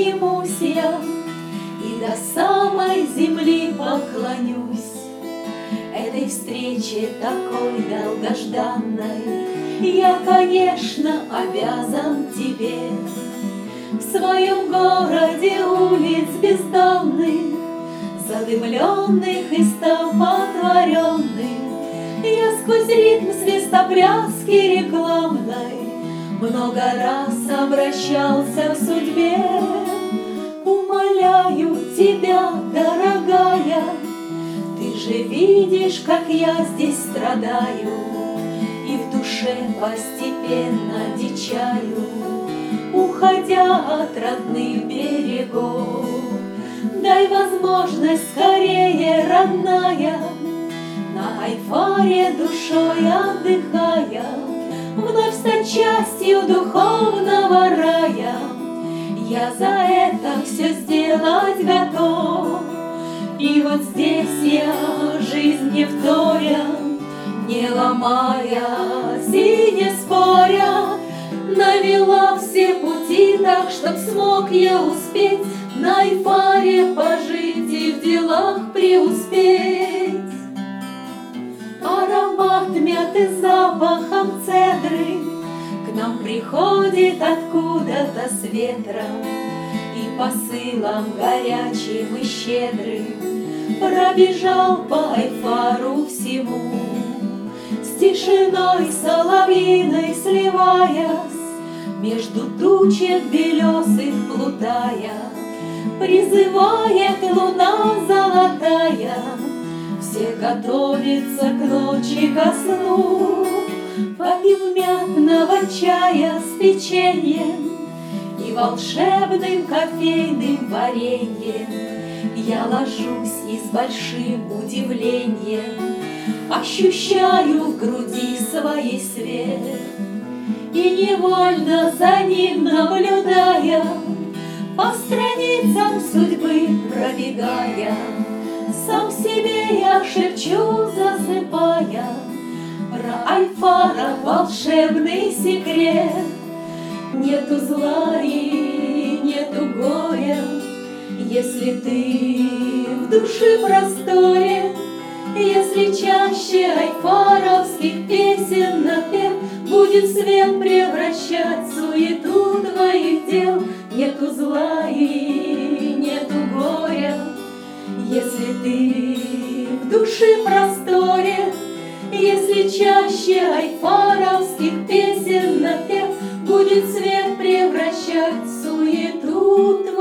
поднимусь я и до самой земли поклонюсь этой встрече такой долгожданной. Я, конечно, обязан тебе. В своем городе улиц бездонных, задымленных и столпотворенных, я сквозь ритм свистопляски рекламной много раз обращался к судьбе. Умоляю тебя, дорогая, ты же видишь, как я здесь страдаю и в душе постепенно дичаю, уходя от родных берегов. Дай возможность скорее, родная, на Айфаре душой отдыхая, вновь стать частью духовного рая. Я за это все сделать готов. И вот здесь я, жизнь не вторя, не ломаясь и не споря, навела все пути так, чтоб смог я успеть на Айфаре пожить и в делах преуспеть. Аромат мяты запахом цедры к нам приходит откуда-то с ветром, и посылом горячим и щедрым пробежал по Айфару всему, с тишиной соловьиной сливаясь, между тучек белесых плутая, призывает луна золотая. Все готовятся к ночи ко сну, попив мятного чая с печеньем и волшебным кофейным вареньем. Я ложусь и с большим удивлением ощущаю в груди своей свет, и невольно за ним наблюдая, по страницам судьбы пробегая, сам себе я шепчу, засыпая, про Айфара волшебный секрет. Нету зла и нету горя, если ты в душе просторе, если чаще айфаровских песен напев будет свет превращать суету твоих дел. Нету зла и нету горя, если ты в душе просторе, если чаще айфаровских песен напев будет свет превращать суету